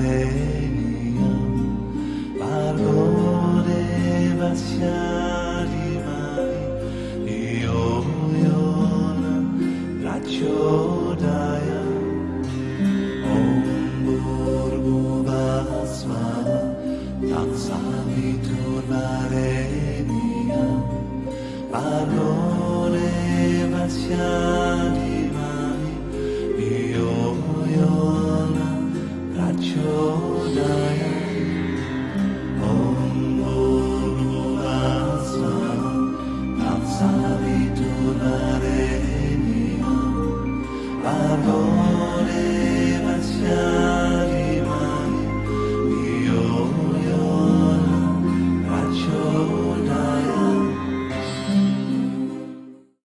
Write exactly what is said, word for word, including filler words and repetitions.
mareniam, pargone vasiari mai, io yona, rachodaya, omburgu vasma, tansavitur mareniam, pargone vasiari mai, io yona, rachodaya, omburgu vasma, tansavitur mareniam, pargone vasiari